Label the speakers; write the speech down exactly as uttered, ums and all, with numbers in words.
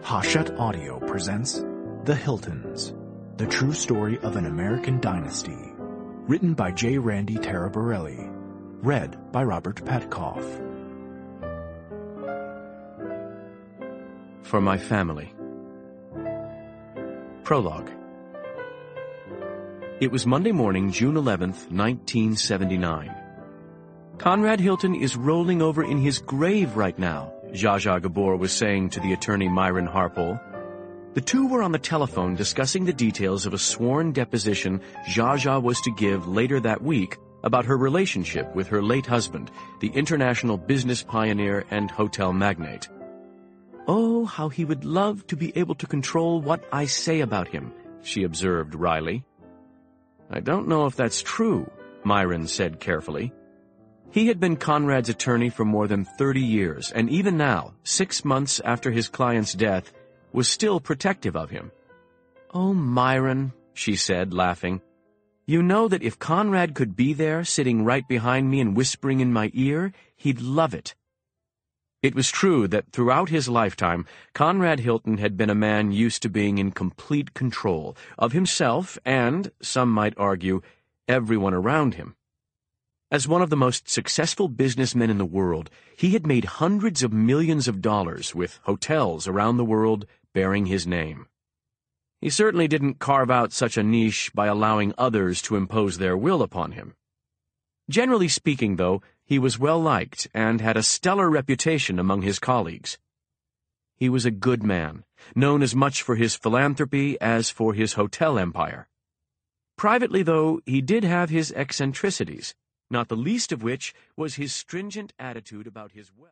Speaker 1: Hachette Audio presents The Hiltons, the true story of an American dynasty. Written by J. Randy Taraborelli. Read by Robert Petkoff.
Speaker 2: For my family. Prologue. It was Monday morning, June eleventh, nineteen seventy-nine. Conrad Hilton is rolling over in his grave right now, Zsa Zsa Gabor was saying to the attorney Myron Harpole. The two were on the telephone discussing the details of a sworn deposition Zsa Zsa was to give later that week about her relationship with her late husband, the international business pioneer and hotel magnate. "Oh, how he would love to be able to control what I say about him," she observed wryly. "I don't know if that's true," Myron said carefully. He had been Conrad's attorney for more than thirty years, and even now, six months after his client's death, was still protective of him. "Oh, Myron," she said, laughing, "you know that if Conrad could be there, sitting right behind me and whispering in my ear, he'd love it." It was true that throughout his lifetime, Conrad Hilton had been a man used to being in complete control of himself and, some might argue, everyone around him. As one of the most successful businessmen in the world, he had made hundreds of millions of dollars with hotels around the world bearing his name. He certainly didn't carve out such a niche by allowing others to impose their will upon him. Generally speaking, though, he was well-liked and had a stellar reputation among his colleagues. He was a good man, known as much for his philanthropy as for his hotel empire. Privately, though, he did have his eccentricities, not the least of which was his stringent attitude about his wealth.